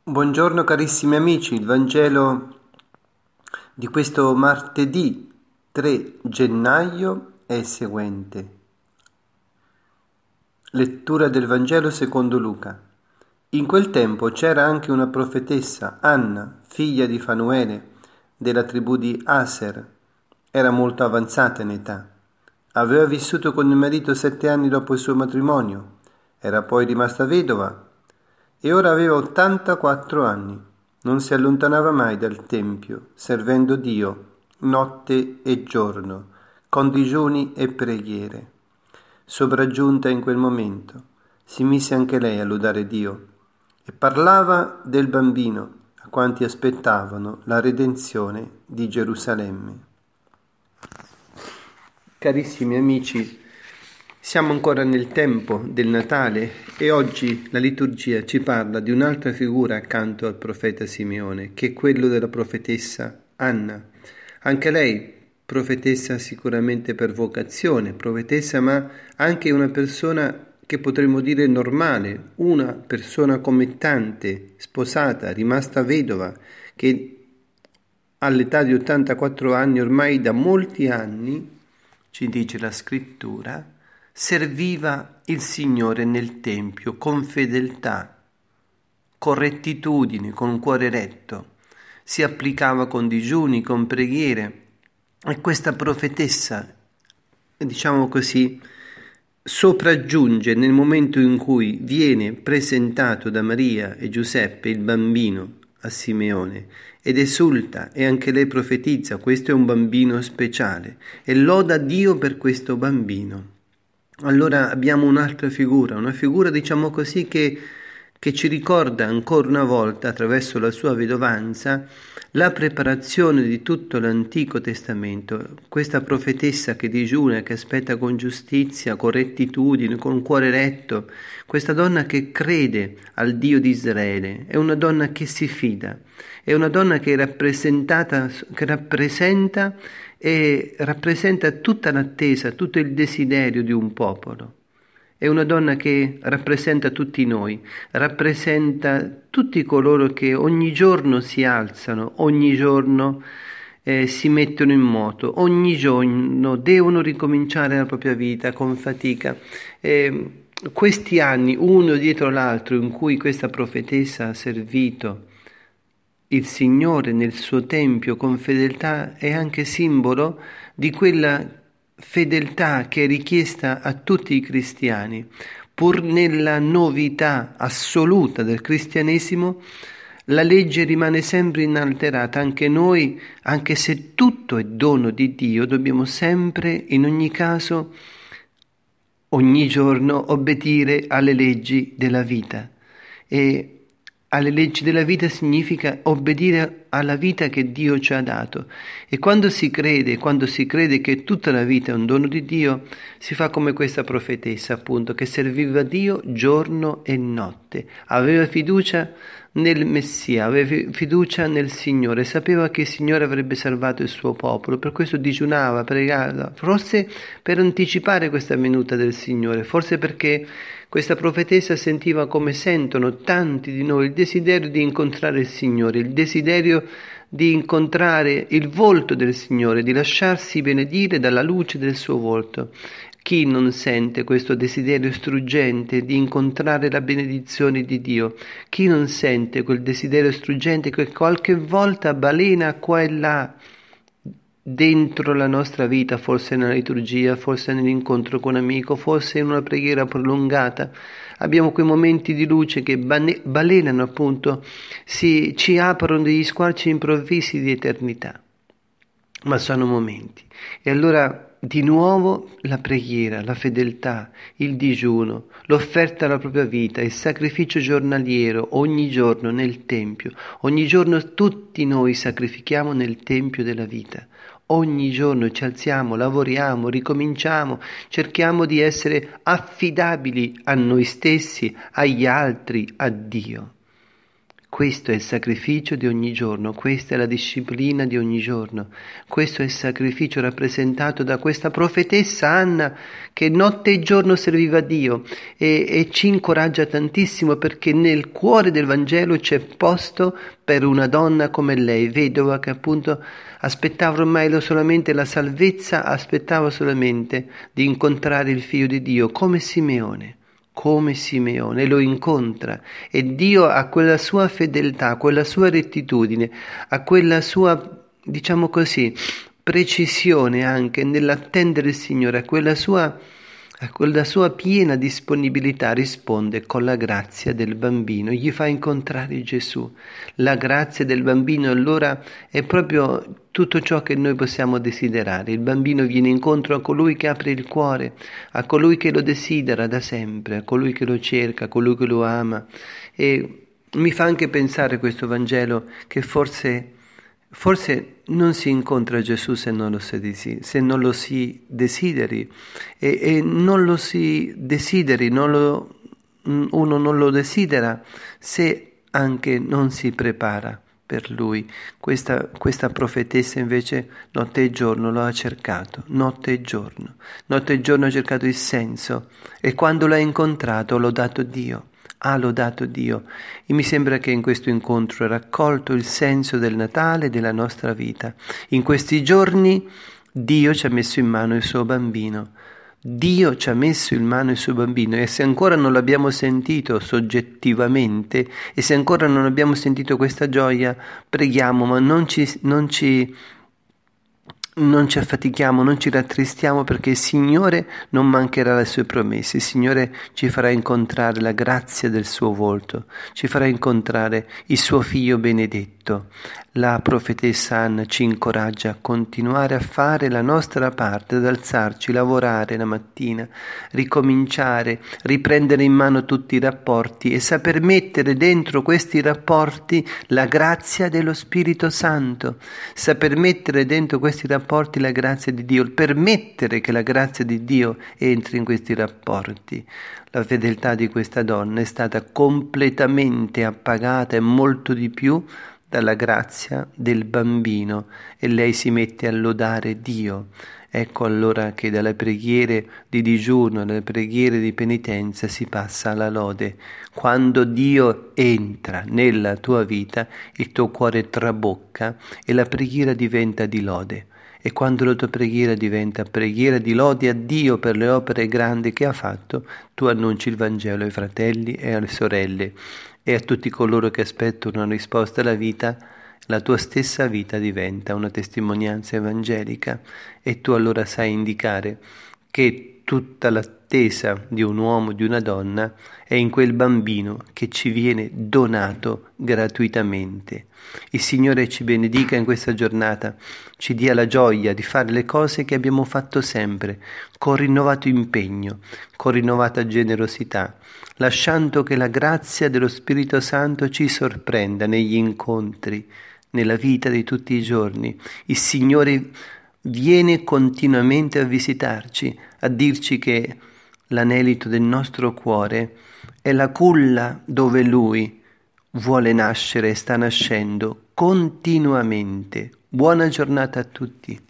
Buongiorno carissimi amici, il Vangelo di questo martedì 3 gennaio è il seguente. Lettura del Vangelo secondo Luca. In quel tempo c'era anche una profetessa, Anna, figlia di Fanuele, della tribù di Aser. Era molto avanzata in età. Aveva vissuto con il marito 7 anni dopo il suo matrimonio. Era poi rimasta vedova e ora aveva 84 anni. Non si allontanava mai dal tempio, servendo Dio notte e giorno, con digiuni e preghiere. Sopraggiunta in quel momento, si mise anche lei a lodare Dio e parlava del bambino a quanti aspettavano la redenzione di Gerusalemme. Carissimi amici, siamo ancora nel tempo del Natale e oggi la liturgia ci parla di un'altra figura accanto al profeta Simeone, che è quello della profetessa Anna. Anche lei profetessa sicuramente per vocazione, profetessa ma anche una persona che potremmo dire normale, una persona come tante, sposata, rimasta vedova, che all'età di 84 anni, ormai da molti anni, ci dice la scrittura, serviva il Signore nel Tempio con fedeltà, con rettitudine, con un cuore retto, si applicava con digiuni, con preghiere, e questa profetessa, diciamo così, sopraggiunge nel momento in cui viene presentato da Maria e Giuseppe il bambino a Simeone ed esulta e anche lei profetizza: questo è un bambino speciale, e loda Dio per questo bambino. Allora abbiamo un'altra figura, una figura diciamo così che ci ricorda ancora una volta attraverso la sua vedovanza la preparazione di tutto l'Antico Testamento, questa profetessa che digiuna, che aspetta con giustizia, con rettitudine, con cuore retto, questa donna che crede al Dio di Israele, è una donna che si fida, è una donna che rappresenta tutta l'attesa, tutto il desiderio di un popolo. È una donna che rappresenta tutti noi, rappresenta tutti coloro che ogni giorno si alzano, ogni giorno si mettono in moto, ogni giorno devono ricominciare la propria vita con fatica. Questi anni, uno dietro l'altro, in cui questa profetessa ha servito il Signore nel suo Tempio con fedeltà, è anche simbolo di quella fedeltà che è richiesta a tutti i cristiani. Pur nella novità assoluta del cristianesimo, la legge rimane sempre inalterata. Anche noi, anche se tutto è dono di Dio, dobbiamo sempre, in ogni caso, ogni giorno, obbedire alle leggi della vita. E alle leggi della vita significa obbedire alla vita che Dio ci ha dato. E quando si crede che tutta la vita è un dono di Dio, si fa come questa profetessa, appunto, che serviva Dio giorno e notte, aveva fiducia nel Messia, aveva fiducia nel Signore, sapeva che il Signore avrebbe salvato il suo popolo, per questo digiunava, pregava, forse per anticipare questa venuta del Signore, forse perché questa profetessa sentiva, come sentono tanti di noi, il desiderio di incontrare il Signore, il desiderio di incontrare il volto del Signore, di lasciarsi benedire dalla luce del suo volto. Chi non sente questo desiderio struggente di incontrare la benedizione di Dio? Chi non sente quel desiderio struggente che qualche volta balena qua e là dentro la nostra vita, forse nella liturgia, forse nell'incontro con un amico, forse in una preghiera prolungata? Abbiamo quei momenti di luce che balenano, appunto, ci aprono degli squarci improvvisi di eternità, ma sono momenti. E allora di nuovo la preghiera, la fedeltà, il digiuno, l'offerta alla propria vita, il sacrificio giornaliero, ogni giorno nel Tempio. Ogni giorno tutti noi sacrifichiamo nel Tempio della vita. Ogni giorno ci alziamo, lavoriamo, ricominciamo, cerchiamo di essere affidabili a noi stessi, agli altri, a Dio. Questo è il sacrificio di ogni giorno, questa è la disciplina di ogni giorno, questo è il sacrificio rappresentato da questa profetessa Anna che notte e giorno serviva Dio e ci incoraggia tantissimo perché nel cuore del Vangelo c'è posto per una donna come lei, vedova che appunto aspettava ormai solamente la salvezza, aspettava solamente di incontrare il Figlio di Dio come Simeone lo incontra e Dio ha quella sua fedeltà, quella sua rettitudine, ha quella sua, diciamo così, precisione anche nell'attendere il Signore, a quella sua piena disponibilità risponde con la grazia del bambino, gli fa incontrare Gesù. La grazia del bambino allora è proprio tutto ciò che noi possiamo desiderare. Il bambino viene incontro a colui che apre il cuore, a colui che lo desidera da sempre, a colui che lo cerca, a colui che lo ama. E mi fa anche pensare questo Vangelo che forse non si incontra Gesù se non lo si desideri e non lo si desideri, uno non lo desidera se anche non si prepara per lui. Questa profetessa invece notte e giorno lo ha cercato, notte e giorno ha cercato il senso e quando l'ha incontrato ha lodato Dio. E mi sembra che in questo incontro è raccolto il senso del Natale e della nostra vita. In questi giorni Dio ci ha messo in mano il suo bambino. Dio ci ha messo in mano il suo bambino e se ancora non l'abbiamo sentito soggettivamente e se ancora non abbiamo sentito questa gioia, preghiamo, ma non ci affatichiamo, non ci rattristiamo perché il Signore non mancherà le sue promesse, il Signore ci farà incontrare la grazia del suo volto, ci farà incontrare il suo figlio benedetto. La profetessa Anna ci incoraggia a continuare a fare la nostra parte, ad alzarci, lavorare la mattina, ricominciare, riprendere in mano tutti i rapporti e saper mettere dentro questi rapporti la grazia dello Spirito Santo, saper mettere dentro questi rapporti la grazia di Dio, permettere che la grazia di Dio entri in questi rapporti. La fedeltà di questa donna è stata completamente appagata e molto di più dalla grazia del bambino e lei si mette a lodare Dio. Ecco allora che dalle preghiere di digiuno, dalle preghiere di penitenza si passa alla lode. Quando Dio entra nella tua vita, il tuo cuore trabocca e la preghiera diventa di lode. E quando la tua preghiera diventa preghiera di lode a Dio per le opere grandi che ha fatto, tu annunci il Vangelo ai fratelli e alle sorelle e a tutti coloro che aspettano una risposta alla vita. La tua stessa vita diventa una testimonianza evangelica e tu allora sai indicare che tutta l'attesa di un uomo, di una donna, è in quel bambino che ci viene donato gratuitamente. Il Signore ci benedica in questa giornata, ci dia la gioia di fare le cose che abbiamo fatto sempre, con rinnovato impegno, con rinnovata generosità, lasciando che la grazia dello Spirito Santo ci sorprenda negli incontri, nella vita di tutti i giorni. Il Signore viene continuamente a visitarci, a dirci che l'anelito del nostro cuore è la culla dove Lui vuole nascere e sta nascendo continuamente. Buona giornata a tutti.